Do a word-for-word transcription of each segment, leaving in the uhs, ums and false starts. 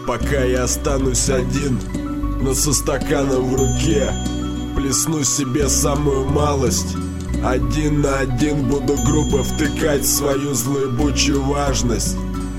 пока я останусь один, но со стаканом в руке плесну себе самую малость. Один на один буду грубо втыкать свою злоебучую важность.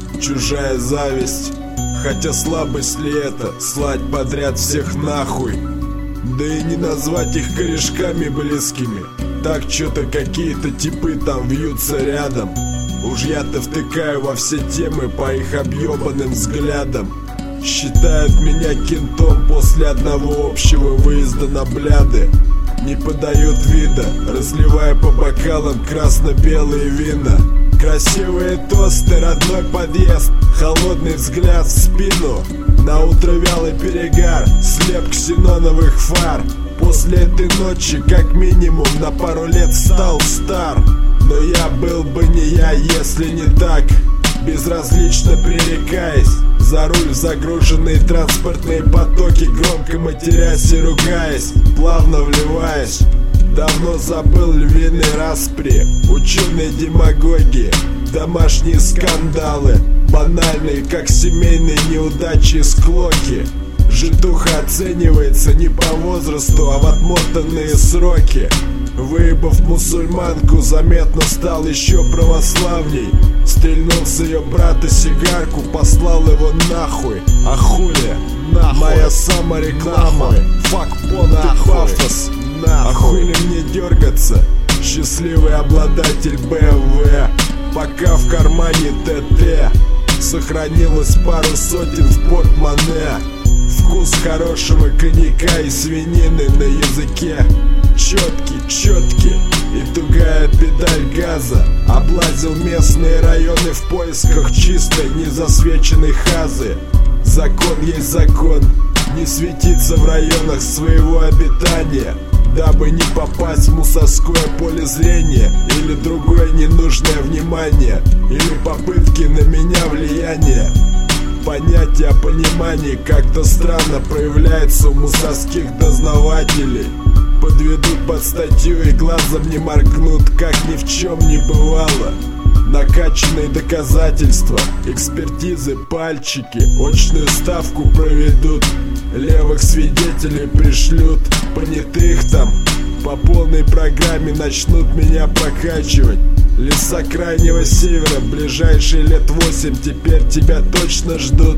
Чужая зависть, хотя слабость ли это, слать подряд всех нахуй. Да и не назвать их корешками близкими, так чё-то какие-то типы там вьются рядом. Уж я-то втыкаю во все темы по их объебанным взглядам. Считают меня кентом после одного общего выезда на бляды. Не подают вида, разливая по бокалам красно-белые вина. Красивые тосты, родной подъезд, холодный взгляд в спину. На утро вялый перегар, слеп ксеноновых фар. После этой ночи как минимум на пару лет стал стар. Но я был бы не я, если не так, безразлично пререкаясь за руль в загруженные транспортные потоки, громко матерясь и ругаясь, плавно вливаясь. Давно забыл львиные распри, ученые демагогии, домашние скандалы, банальные, как семейные неудачи и склоки. Житуха оценивается не по возрасту, а в отмотанные сроки. Выебав мусульманку, заметно стал еще православней. Стрельнул с ее брата сигарку, послал его нахуй. А хули? Нахуй. Моя самореклама. Фак, понт и пафос. А хули мне дергаться? Счастливый обладатель бэ эм вэ, пока в кармане тэ тэ. Сохранилось пару сотен в портмоне. Вкус хорошего коньяка и свинины на языке. Четкий, четкий и тугая педаль газа. Облазил местные районы в поисках чистой, незасвеченной хазы. Закон есть закон, не светиться в районах своего обитания, дабы не попасть в мусорское поле зрения или другое ненужное внимание, или попытки на меня влияния. Понятие о понимании как-то странно проявляется у мусорских дознавателей. Подведут под статью и глазом не моргнут, как ни в чем не бывало. Накачанные доказательства, экспертизы, пальчики, очную ставку проведут. Левых свидетелей пришлют, понятых там по полной программе начнут меня прокачивать. Леса крайнего севера, ближайшие лет восемь теперь тебя точно ждут.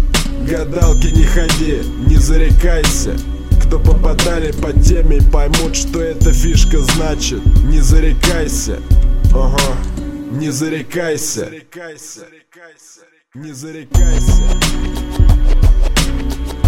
Гадалки не ходи, не зарекайся. Кто попадали по теме, поймут, что эта фишка значит. Не зарекайся, ага, не зарекайся, не зарекайся.